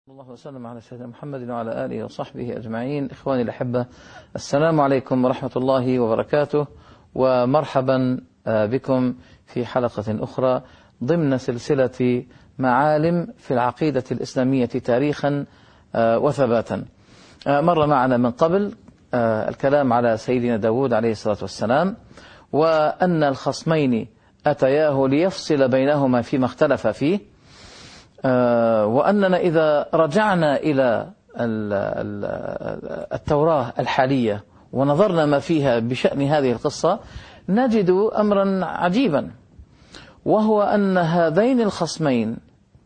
الله وسلم على سيدنا محمد وعلى آله وصحبه أجمعين. إخواني الأحبة، السلام عليكم ورحمة الله وبركاته، ومرحبا بكم في حلقة أخرى ضمن سلسلة معالم في العقيدة الإسلامية تاريخا وثباتا. مر معنا من قبل الكلام على سيدنا داود عليه الصلاة والسلام، وأن الخصمين أتياه ليفصل بينهما فيما اختلف فيه، وأننا إذا رجعنا إلى التوراة الحالية ونظرنا ما فيها بشأن هذه القصة نجد أمرا عجيبا، وهو أن هذين الخصمين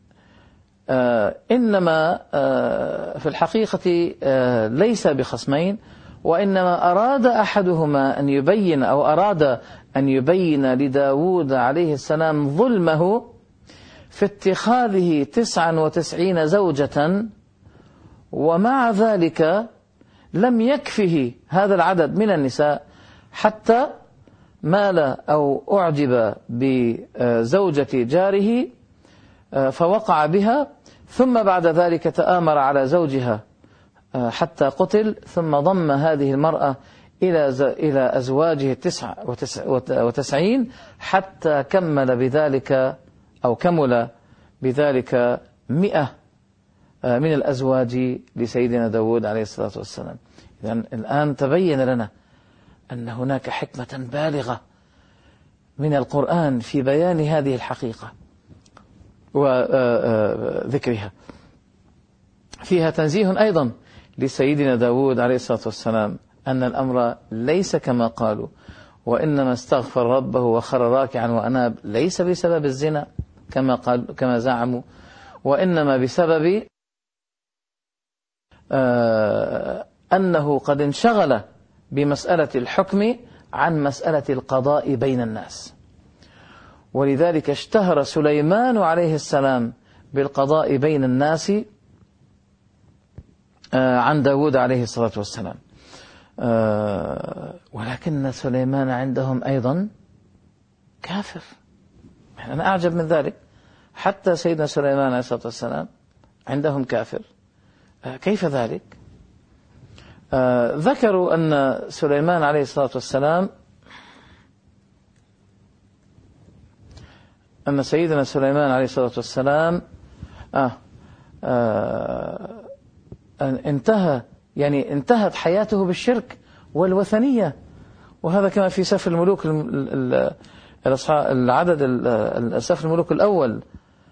إنما في الحقيقة ليس بخصمين، وإنما أراد أحدهما أن يبين أو أراد أن يبين لداود عليه السلام ظلمه في اتخاذه 99 زوجة، ومع ذلك لم يكفه هذا العدد من النساء حتى مال أو أعجب بزوجة جاره فوقع بها، ثم بعد ذلك تآمر على زوجها حتى قتل، ثم ضم هذه المرأة إلى أزواجه 99 حتى كمل بذلك 100 من الأزواج لسيدنا داود عليه الصلاة والسلام. إذن الآن تبين لنا أن هناك حكمة بالغة من القرآن في بيان هذه الحقيقة وذكرها. فيها تنزيه أيضا لسيدنا داود عليه الصلاة والسلام أن الأمر ليس كما قالوا، وإنما استغفر ربه وخر راكعا وأناب، ليس بسبب الزنا كما زعموا، وإنما بسبب أنه قد انشغل بمسألة الحكم عن مسألة القضاء بين الناس، ولذلك اشتهر سليمان عليه السلام بالقضاء بين الناس عن داود عليه الصلاة والسلام. ولكن سليمان عندهم أيضا كافر. أنا أعجب من ذلك، حتى سيدنا سليمان عليه الصلاة والسلام عندهم كافر. كيف ذلك؟ ذكروا أن سليمان عليه الصلاة والسلام أن سيدنا سليمان عليه الصلاة والسلام انتهت حياته بالشرك والوثنية، وهذا كما في سفر الملوك العدد سفر الملوك الأول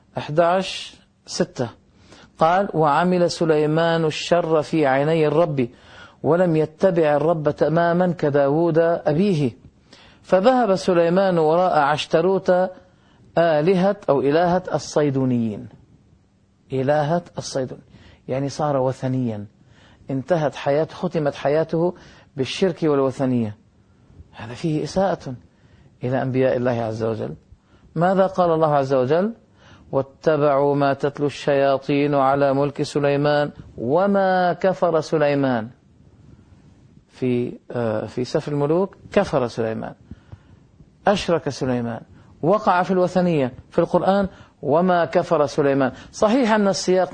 11:6 قال: وعمل سليمان الشر في عيني الرب ولم يتبع الرب تماما كداود أبيه، فذهب سليمان وراء عشتروت إلهة الصيدونيين. إلهة الصيدون يعني صار وثنيا، ختمت حياته بالشرك والوثنية. هذا فيه إساءة إلى أنبياء الله عز وجل. ماذا قال الله عز وجل؟ واتبعوا ما تتلو الشياطين على ملك سليمان وما كفر سليمان. في سفر الملوك كفر سليمان، أشرك سليمان، وقع في الوثنية. في القرآن وما كفر سليمان. صحيح أن السياق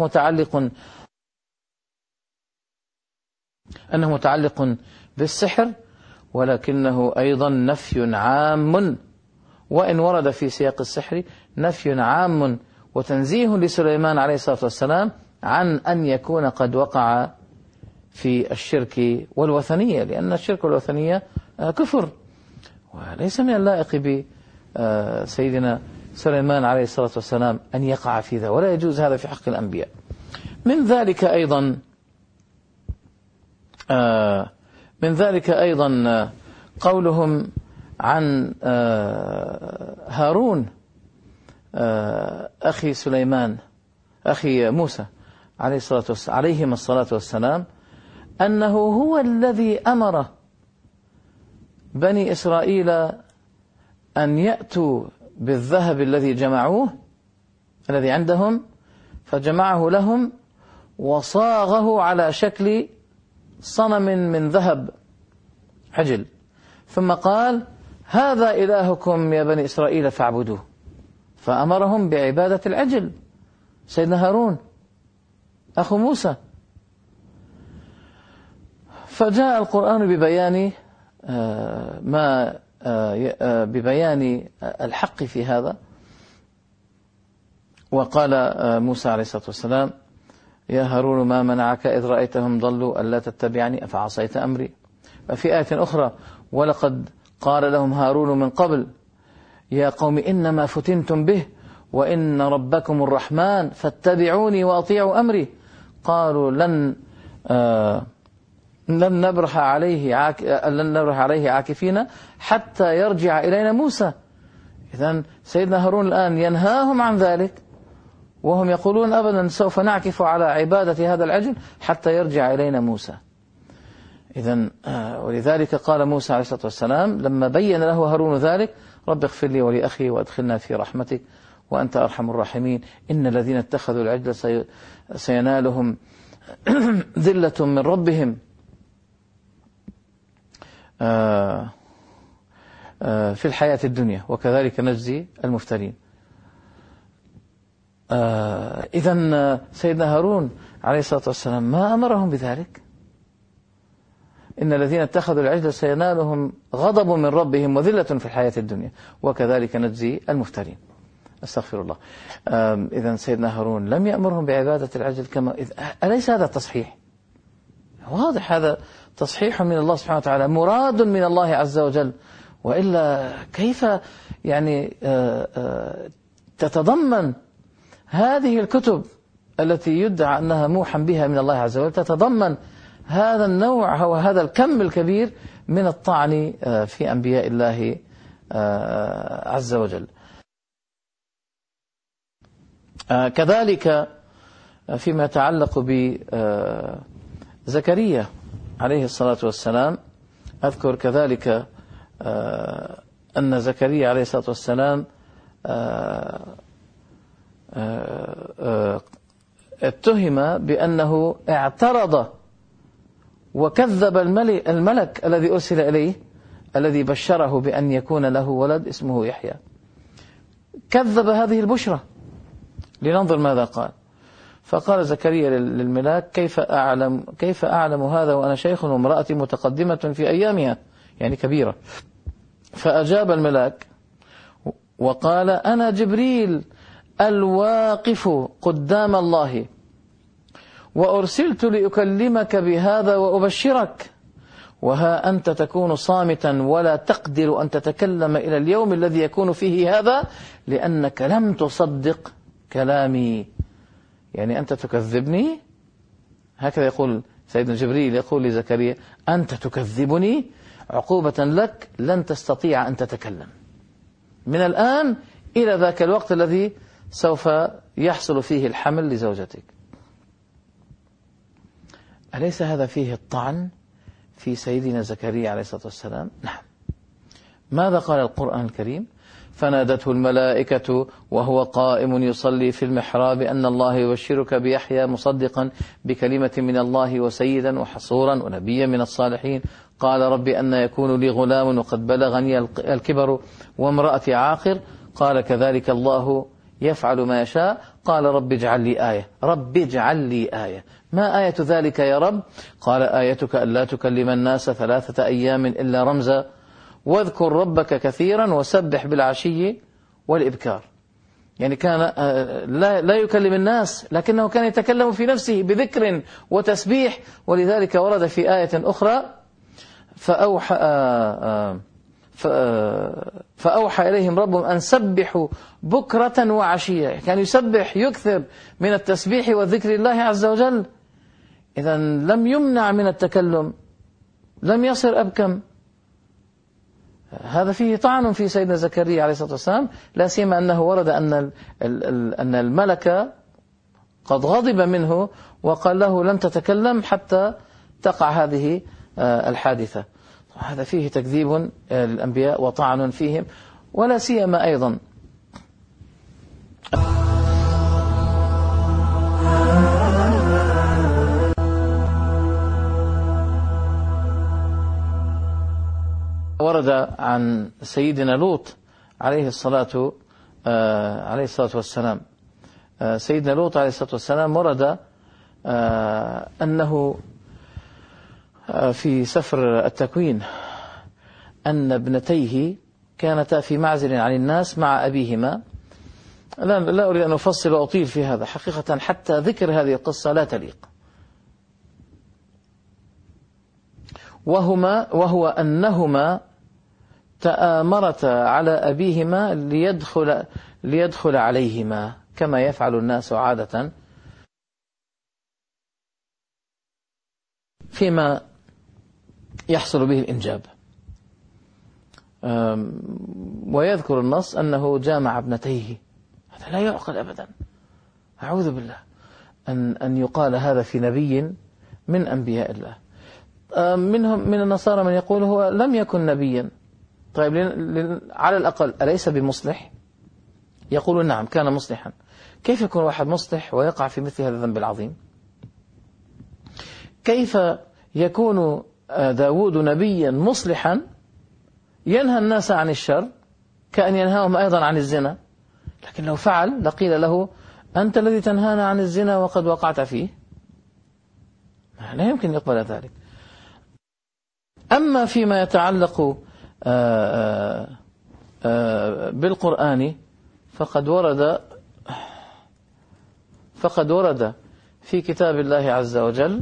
متعلق بالسحر، ولكنه أيضا نفي عام، وإن ورد في سياق السحر نفي عام وتنزيه لسليمان عليه الصلاة والسلام عن أن يكون قد وقع في الشرك والوثنية، لأن الشرك والوثنية كفر، وليس من اللائق بسيدنا سليمان عليه الصلاة والسلام أن يقع في ذا، ولا يجوز هذا في حق الأنبياء. من ذلك أيضا قولهم عن هارون أخي سليمان أخي موسى عليهما الصلاة والسلام أنه هو الذي أمر بني إسرائيل أن يأتوا بالذهب الذي جمعوه الذي عندهم، فجمعه لهم وصاغه على شكل صنم من ذهب عجل، ثم قال: هذا إلهكم يا بني إسرائيل فاعبدوه، فأمرهم بعبادة العجل سيدنا هارون. أخو موسى. فجاء القرآن ببيان الحق في هذا، وقال موسى عليه الصلاة والسلام: يا هارون ما منعك إذ رأيتهم ضلوا ألا تتبعني أفعصيت أمري. وفي آية أخرى: ولقد قال لهم هارون من قبل يا قوم إنما فتنتم به وإن ربكم الرحمن فاتبعوني وأطيعوا أمري. قالوا لن نبرح عليه عاكفين حتى يرجع إلينا موسى. إذن سيدنا هارون الآن ينهاهم عن ذلك، وهم يقولون أبدا سوف نعكف على عبادة هذا العجل حتى يرجع إلينا موسى. إذن ولذلك قال موسى عليه الصلاة والسلام لما بين له هارون ذلك: رب اغفر لي ولأخي وأدخلنا في رحمتك وأنت أرحم الراحمين، إن الذين اتخذوا العجل سينالهم ذلة من ربهم في الحياة الدنيا وكذلك نجزي المفترين. إذن سيدنا هارون عليه الصلاة والسلام ما أمرهم بذلك. إن الذين اتخذوا العجل سينالهم غضب من ربهم وذلة في الحياة الدنيا وكذلك نجزي المفترين. أستغفر الله. إذن سيدنا هارون لم يأمرهم بعبادة العجل أليس هذا تصحيح؟ واضح هذا تصحيح من الله سبحانه وتعالى، مراد من الله عز وجل، وإلا كيف يعني تتضمن هذه الكتب التي يدعى أنها موحى بها من الله عز وجل تتضمن هذا النوع وهذا الكم الكبير من الطعن في أنبياء الله عز وجل. كذلك فيما يتعلق بزكريا عليه الصلاة والسلام، أذكر كذلك أن زكريا عليه الصلاة والسلام اتهم بأنه اعترض وكذب الملك الذي أرسل إليه الذي بشره بأن يكون له ولد اسمه يحيى. كذب هذه البشرى. لننظر ماذا قال. فقال زكريا للملاك: كيف أعلم هذا وأنا شيخ وامرأتي متقدمة في أيامها، يعني كبيرة. فأجاب الملاك وقال: أنا جبريل الواقف قدام الله، وأرسلت لأكلمك بهذا وأبشرك، وها أنت تكون صامتا ولا تقدر أن تتكلم إلى اليوم الذي يكون فيه هذا، لأنك لم تصدق كلامي. يعني أنت تكذبني، هكذا يقول سيدنا جبريل، يقول لزكريا: أنت تكذبني عقوبة لك، لن تستطيع أن تتكلم من الآن إلى ذاك الوقت الذي سوف يحصل فيه الحمل لزوجتك. أليس هذا فيه الطعن في سيدنا زكريا عليه الصلاة والسلام؟ نعم. ماذا قال القرآن الكريم؟ فنادته الملائكة وهو قائم يصلي في المحراب أن الله يبشرك بيحيى مصدقا بكلمة من الله وسيدا وحصورا ونبيا من الصالحين. قال: رب أن يكون لي غلام وقد بلغني الكبر وامرأتي عاقر. قال: كذلك الله يفعل ما يشاء. قال: رب اجعل لي آية. رب اجعل لي آية. ما آية ذلك يا رب؟ قال: آيتك ألا تكلم الناس 3 أيام إلا رمزا، واذكر ربك كثيرا وسبح بالعشي والإبكار. يعني كان لا يكلم الناس، لكنه كان يتكلم في نفسه بذكر وتسبيح. ولذلك ورد في آية أخرى: فأوحى إليهم ربهم أن سبحوا بكرة وعشية. كان يسبح، يكثر من التسبيح والذكر الله عز وجل. إذا لم يمنع من التكلم، لم يصر أبكم. هذا فيه طعن في سيدنا زكريا عليه الصلاة والسلام، لا سيما أنه ورد أن الملك قد غضب منه وقال له: لن تتكلم حتى تقع هذه الحادثة. هذا فيه تكذيب للأنبياء وطعن فيهم، ولا سيما أيضا ورد عن سيدنا لوط عليه الصلاة والسلام. سيدنا لوط عليه الصلاة والسلام ورد أنه في سفر التكوين أن ابنتيه كانتا في معزل عن الناس مع أبيهما. لا أريد أن أفصل وأطيل في هذا حقيقة، حتى ذكر هذه القصة لا تليق. وهو أنهما تآمرتا على أبيهما ليدخل عليهما كما يفعل الناس عادة فيما يحصل به الإنجاب. ويذكر النص أنه جامع ابنتيه. هذا لا يعقل أبدا، أعوذ بالله أن يقال هذا في نبي من أنبياء الله. منهم من النصارى من يقول هو لم يكن نبيا. طيب على الأقل أليس بمصلح؟ يقول نعم كان مصلحا. كيف يكون واحد مصلح ويقع في مثل هذا الذنب العظيم؟ كيف يكون داود نبيا مصلحا ينهى الناس عن الشر كأن ينهاهم أيضا عن الزنا؟ لكن لو فعل لقيل له أنت الذي تنهانا عن الزنا وقد وقعت فيه. لا يمكن يقبل ذلك. أما فيما يتعلق بالقرآن فقد ورد في كتاب الله عز وجل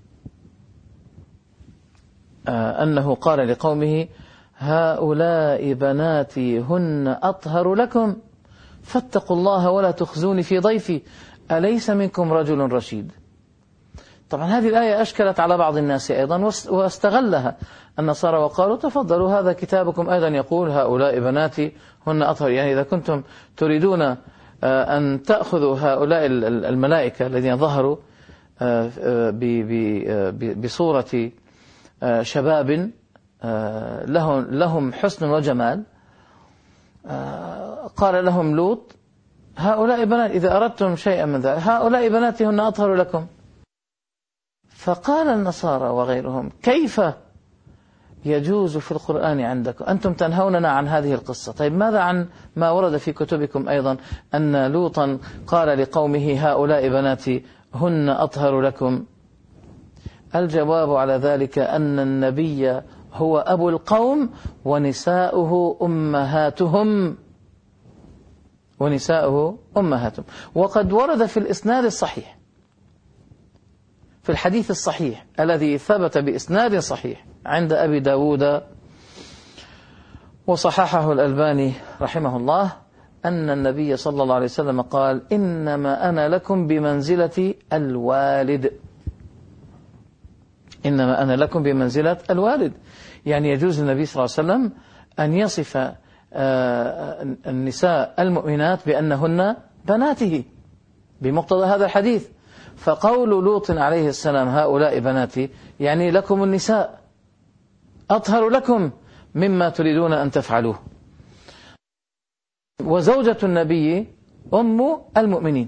أنه قال لقومه هؤلاء بناتي هن أطهر لكم فاتقوا الله ولا تخزوني في ضيفي أليس منكم رجل رشيد. طبعا هذه الآية أشكلت على بعض الناس أيضا واستغلها النصارى وقالوا تفضلوا هذا كتابكم أيضا يقول هؤلاء بناتي هن أطهر. يعني إذا كنتم تريدون أن تأخذوا هؤلاء الملائكة الذين ظهروا بصورة شباب لهم حسن وجمال، قال لهم لوط هؤلاء بنات إذا أردتم شيئا من ذلك هؤلاء بناتي هن أطهر لكم. فقال النصارى وغيرهم كيف يجوز في القرآن عندكم أنتم تنهوننا عن هذه القصة؟ طيب ماذا عن ما ورد في كتبكم أيضا أن لوطا قال لقومه هؤلاء بناتي هن أطهر لكم؟ الجواب على ذلك أن النبي هو أبو القوم ونساؤه أمهاتهم وقد ورد في الإسناد الصحيح في الحديث الصحيح الذي ثبت بإسناد صحيح عند أبي داود وصححه الألباني رحمه الله أن النبي صلى الله عليه وسلم قال إنما أنا لكم بمنزلة الوالد. إنما أنا لكم بمنزلة الوالد، يعني يجوز للنبي صلى الله عليه وسلم أن يصف النساء المؤمنات بأنهن بناته بمقتضى هذا الحديث. فقول لوط عليه السلام هؤلاء بناتي يعني لكم النساء أطهر لكم مما تريدون أن تفعلوه. وزوجة النبي أم المؤمنين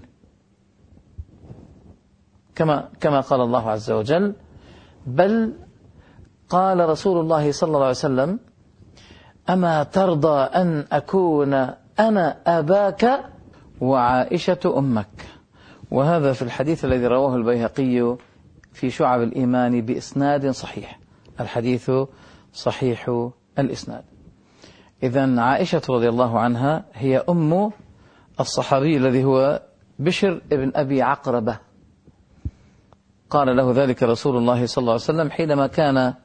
كما قال الله عز وجل بل قال رسول الله صلى الله عليه وسلم أما ترضى أن أكون أنا أباك وعائشة أمك. وهذا في الحديث الذي رواه البيهقي في شعب الإيمان بإسناد صحيح. الحديث صحيح الإسناد. إذن عائشة رضي الله عنها هي أم الصحابي الذي هو بشر ابن أبي عقربة. قال له ذلك رسول الله صلى الله عليه وسلم حينما كان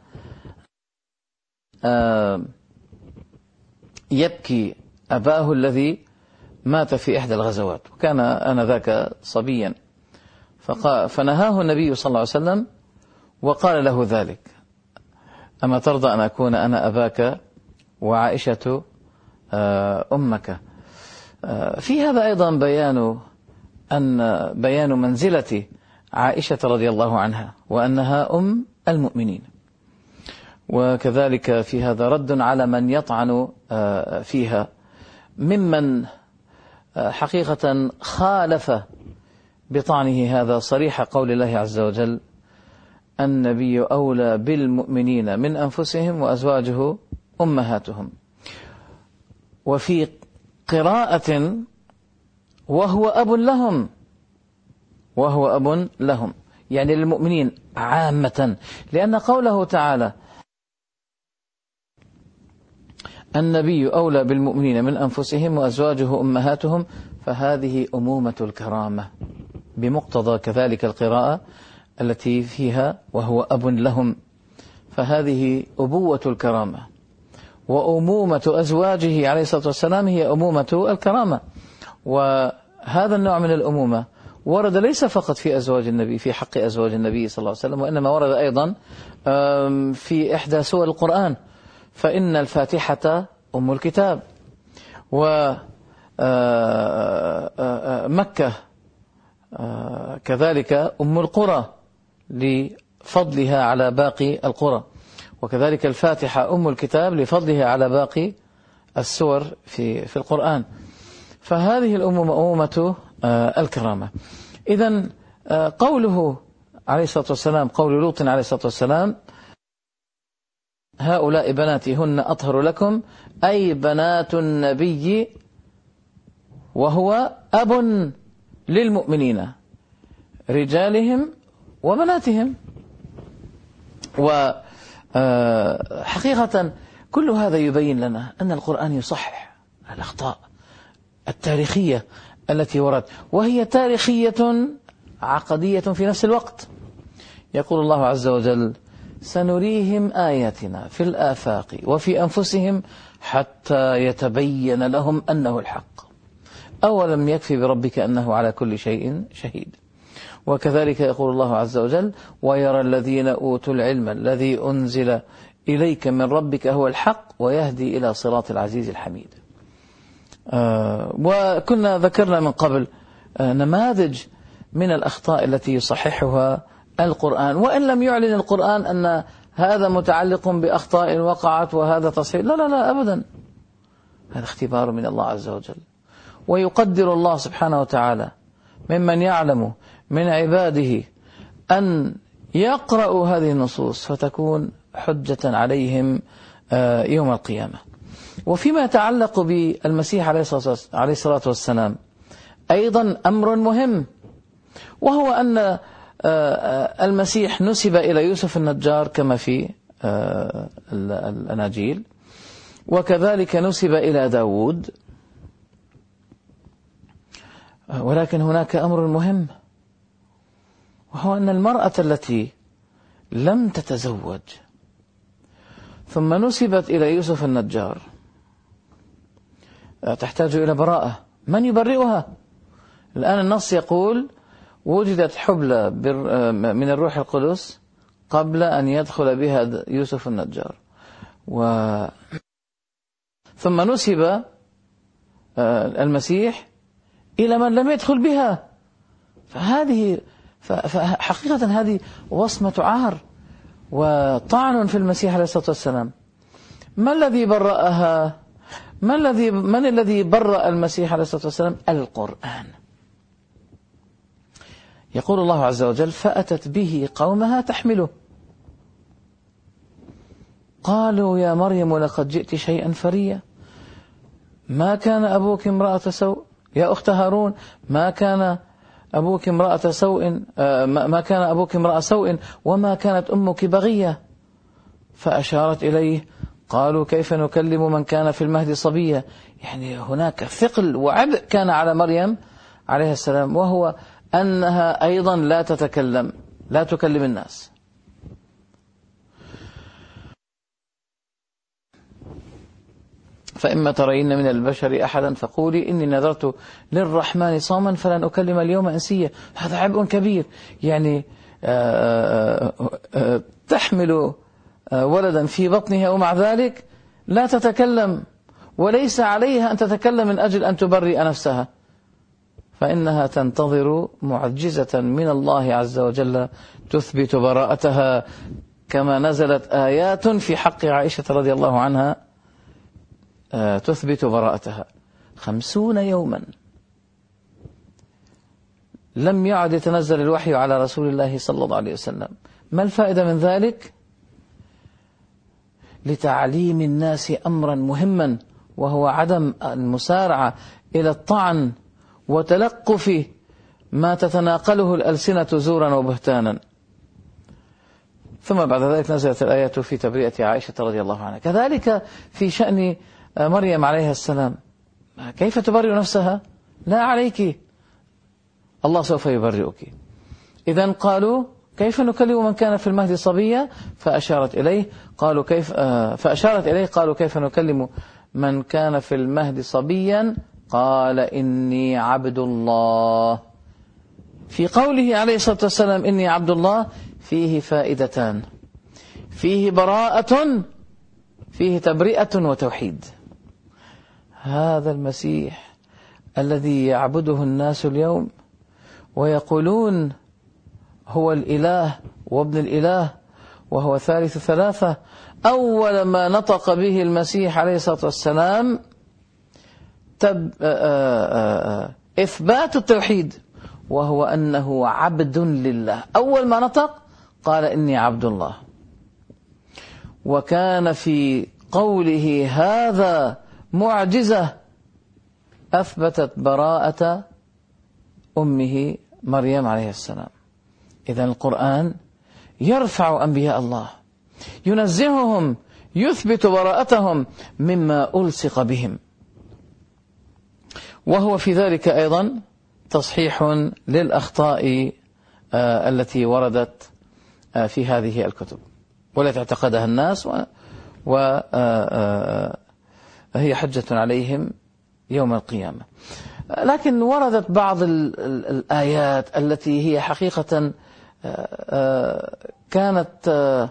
يبكي أباه الذي مات في إحدى الغزوات وكان آنذاك صبيا، فنهاه النبي صلى الله عليه وسلم وقال له ذلك أما ترضى أن أكون أنا أباك وعائشة أمك. في هذا أيضا بيان منزلة عائشة رضي الله عنها وأنها أم المؤمنين. وكذلك في هذا رد على من يطعن فيها ممن حقيقة خالف بطعنه هذا صريح قول الله عز وجل النبي أولى بالمؤمنين من أنفسهم وأزواجه أمهاتهم. وفي قراءة وهو أب لهم يعني للمؤمنين عامة، لأن قوله تعالى النبي أولى بالمؤمنين من أنفسهم وأزواجه أمهاتهم، فهذه أمومة الكرامة بمقتضى كذلك القراءة التي فيها وهو أب لهم، فهذه أبوة الكرامة. وأمومة أزواجه عليه الصلاة والسلام هي أمومة الكرامة. وهذا النوع من الأمومة ورد ليس فقط في أزواج النبي، في حق أزواج النبي صلى الله عليه وسلم، وإنما ورد أيضا في إحدى سور القرآن، فإن الفاتحة أم الكتاب، ومكة كذلك أم القرى لفضلها على باقي القرى، وكذلك الفاتحة أم الكتاب لفضلها على باقي السور في القرآن. فهذه الأمومة أمومة الكرامة. إذن قوله عليه الصلاة والسلام، قول لوط عليه الصلاة والسلام هؤلاء بناتي هن أطهر لكم، أي بنات النبي وهو أب للمؤمنين رجالهم وبناتهم. وحقيقة كل هذا يبين لنا أن القرآن يصحح الأخطاء التاريخية التي ورد، وهي تاريخية عقدية في نفس الوقت. يقول الله عز وجل سنريهم آياتنا في الآفاق وفي أنفسهم حتى يتبين لهم أنه الحق، أولم يكفي بربك أنه على كل شيء شهيد. وكذلك يقول الله عز وجل ويرى الذين أوتوا العلم الذي أنزل إليك من ربك هو الحق ويهدي إلى صراط العزيز الحميد. وكنا ذكرنا من قبل نماذج من الأخطاء التي يصححها القرآن، وإن لم يعلن القرآن أن هذا متعلق بأخطاء وقعت وهذا تصحيح، لا لا لا أبدا، هذا اختبار من الله عز وجل. ويقدر الله سبحانه وتعالى ممن يعلم من عباده أن يقرأوا هذه النصوص فتكون حجة عليهم يوم القيامة. وفيما يتعلق بالمسيح عليه الصلاة والسلام أيضا أمر مهم، وهو أن المسيح نسب إلى يوسف النجار كما في الأناجيل، وكذلك نسب إلى داود. ولكن هناك أمر مهم، وهو أن المرأة التي لم تتزوج ثم نسبت إلى يوسف النجار تحتاج إلى براءة. من يبرئها؟ الآن النص يقول وجدت حبلى من الروح القدس قبل أن يدخل بها يوسف النجار، ثم نسب المسيح إلى من لم يدخل بها. فحقيقة هذه وصمة عار وطعن في المسيح عليه الصلاة والسلام. ما الذي برأها؟ من الذي برأ المسيح عليه الصلاة والسلام؟ القرآن. يقول الله عز وجل فأتت به قومها تحمله قالوا يا مريم لقد جئت شيئا فريا ما كان أبوك امرأة سوء. يا أخت هارون ما كان أبوك امرأة سوء، ما كان أبوك امرأة سوء وما كانت أمك بغية. فأشارت إليه قالوا كيف نكلم من كان في المهد صبيا. يعني هناك ثقل وعبء كان على مريم عليه السلام، وهو أنها أيضا لا تتكلم، لا تكلم الناس. فإما ترين من البشر أحدا فقولي إني نذرت للرحمن صوما فلن أكلم اليوم إنسيا. هذا عبء كبير، يعني تحمل ولدا في بطنها ومع ذلك لا تتكلم، وليس عليها أن تتكلم من أجل أن تبرئ نفسها، فإنها تنتظر معجزة من الله عز وجل تثبت براءتها، كما نزلت آيات في حق عائشة رضي الله عنها تثبت براءتها. 50 يوما لم يعد يتنزل الوحي على رسول الله صلى الله عليه وسلم. ما الفائدة من ذلك؟ لتعليم الناس أمرا مهما، وهو عدم المسارعة إلى الطعن وتلقف ما تتناقله الألسنة زورا وبهتانا. ثم بعد ذلك نزلت الآية في تبرئة عائشة رضي الله عنها. كذلك في شأن مريم عليها السلام، كيف تبرئ نفسها؟ لا عليك، الله سوف يبرئك. إذن قالوا كيف نكلم من كان في المهد صبيا؟ فأشارت إليه قالوا كيف نكلم من كان في المهد صبيا؟ قال إني عبد الله. في قوله عليه الصلاة والسلام إني عبد الله فيه فائدتان: فيه براءة، فيه تبرئة وتوحيد. هذا المسيح الذي يعبده الناس اليوم ويقولون هو الإله وابن الإله وهو ثالث ثلاثة، أول ما نطق به المسيح عليه الصلاة والسلام إثبات التوحيد، وهو أنه عبد لله. أول ما نطق قال إني عبد الله. وكان في قوله هذا معجزة أثبتت براءة أمه مريم عليه السلام. إذن القرآن يرفع أنبياء الله، ينزههم، يثبت براءتهم مما ألصق بهم، وهو في ذلك أيضا تصحيح للأخطاء التي وردت في هذه الكتب والتي اعتقدها الناس، وهي حجة عليهم يوم القيامة. لكن وردت بعض الآيات التي هي حقيقة كانت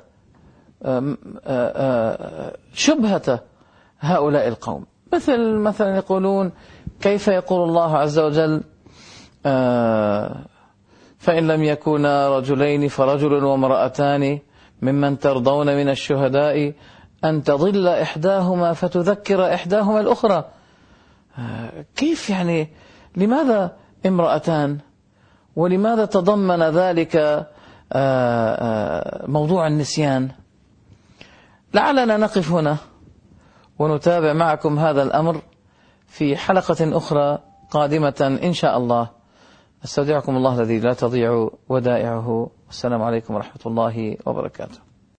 شبهة هؤلاء القوم، مثلا يقولون كيف يقول الله عز وجل فإن لم يكونا رجلين فرجل وامرأتان ممن ترضون من الشهداء أن تضل إحداهما فتذكر إحداهما الأخرى. كيف يعني؟ لماذا امرأتان؟ ولماذا تضمن ذلك موضوع النسيان؟ لعلنا نقف هنا ونتابع معكم هذا الأمر في حلقة أخرى قادمة إن شاء الله. استودعكم الله الذي لا تضيع ودائعه. والسلام عليكم ورحمة الله وبركاته.